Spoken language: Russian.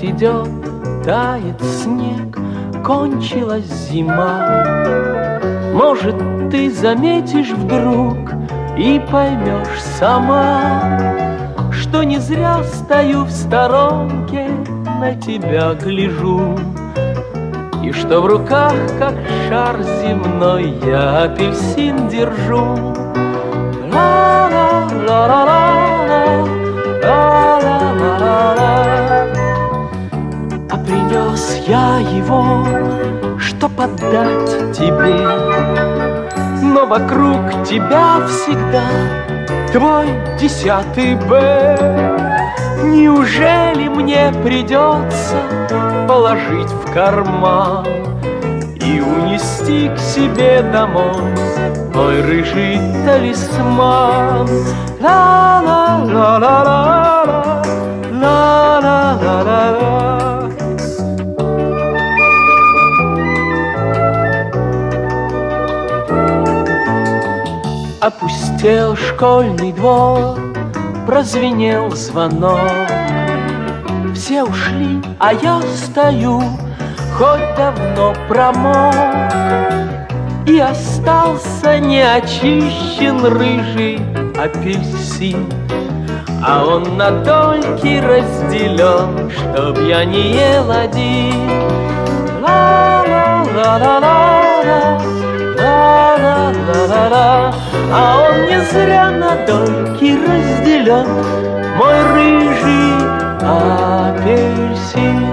Дождь идет, тает снег, кончилась зима. Может, ты заметишь вдруг и поймешь сама, что не зря стою в сторонке, на тебя гляжу, и что в руках, как шар земной, я апельсин держу. Ла-ла-ла-ла-ла, ла-ла-ла-ла-ла. А принес я его, чтоб отдать тебе, но вокруг тебя всегда твой 10 Б. Неужели мне придется положить в карман и унести к себе домой мой рыжий талисман? Ла-ла-ла-ла-ла, ла-ла-ла-ла-ла. Опустел школьный двор, прозвенел звонок. Все ушли, а я стою, хоть давно промок, и остался неочищен рыжий апельсин, а он на дольки разделен, чтоб я не ел один. Ла-ла-ла-ла-ла, ла-ла-ла-ла-ла. А он не зря на дольки разделен, мой рыжий апельсин.